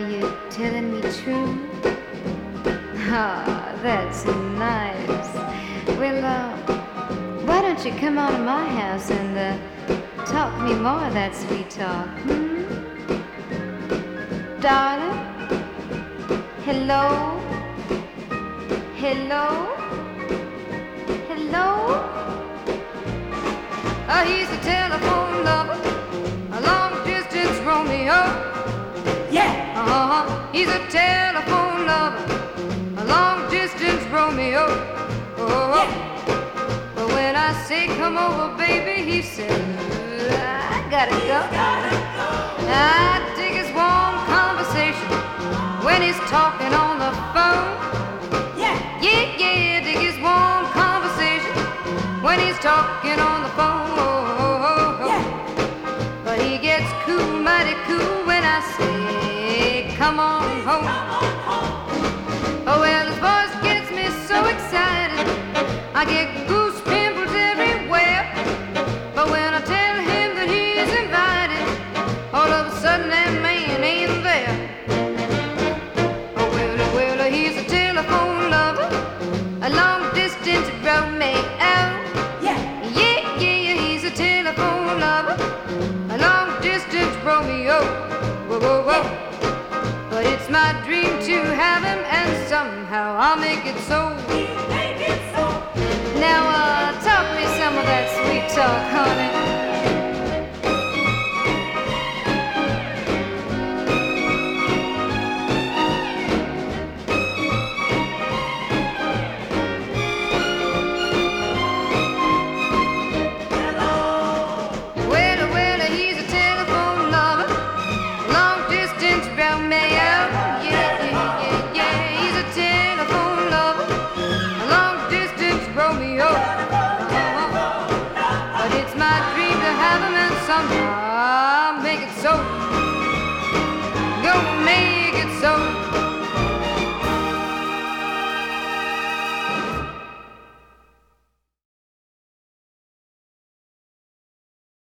you telling me true? Ah, that's nice. Well, why don't you come out of my house and talk me more of that sweet talk, hmm? Darling? Hello? Hello? Hello? He's a telephone lover, a long-distance Romeo. Yeah! He's a telephone lover, a long-distance Romeo. Oh, yeah. But when I say come over, baby, he says, I gotta go. I dig his warm conversation when he's talking on the phone. Yeah! Yeah, dig his warm conversation when he's talking on the phone. Yeah! But he gets cool, mighty cool when I say, come on home. Oh, well, his voice gets me so excited, I get goose pimples everywhere. But when I tell him that he's invited, all of a sudden that man ain't there. Oh, well, he's a telephone lover, a long-distance Romeo. Yeah! Yeah, he's a telephone lover, a long-distance Romeo. Whoa. But it's my dream to have him, and somehow I'll make it so. Make it so. Now, talk me some of that sweet talk, honey.